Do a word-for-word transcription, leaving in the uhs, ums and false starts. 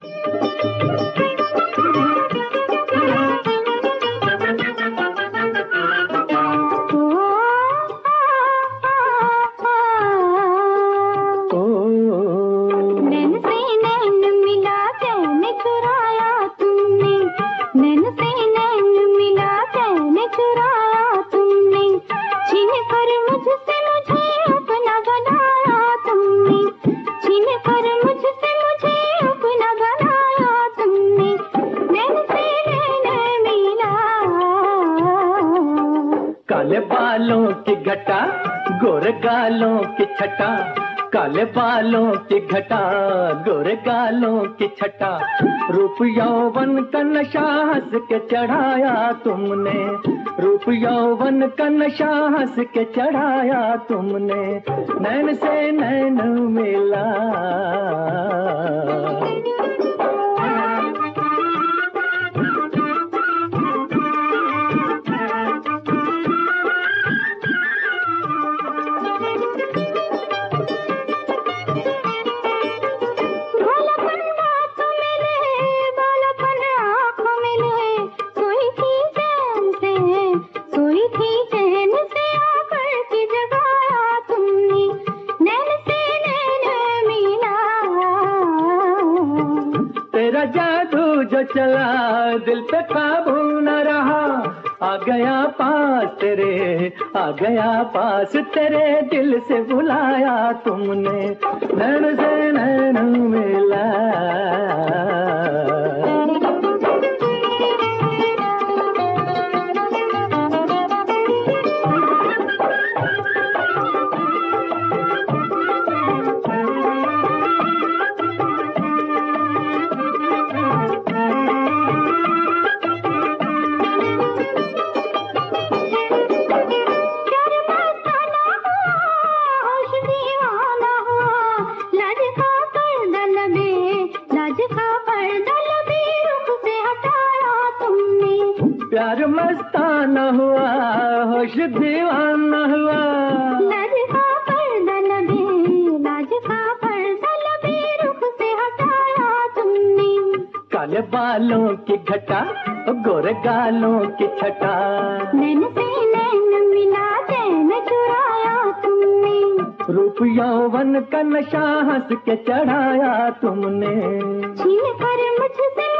काले बालों की घटा गोरे गालों की छटा, काले बालों की घटा गोरे गालों की छटा, रूप यौवन का नशा हंस के चढ़ाया तुमने, रूप यौवन का नशा हंस के चढ़ाया तुमने, नैन से नैन मिला। तेरा जादू जो चला दिल पे काबू न रहा, आ गया पास तेरे, आ गया पास तेरे, दिल से बुलाया तुमने, नैन से नैन मिला। प्यार मस्ताना हुआ होश दीवाना हुआ, लाज का पर्दा लबे, लाज का पर्दा लबे, रुख से हटाया तुमने। काले बालों की घटा गोरे गालों की छटा, नैन से नैन मिला चैन चुराया तुमने, रूप यौवन का नशा हंस के चढ़ाया तुमने, छीन कर मुझसे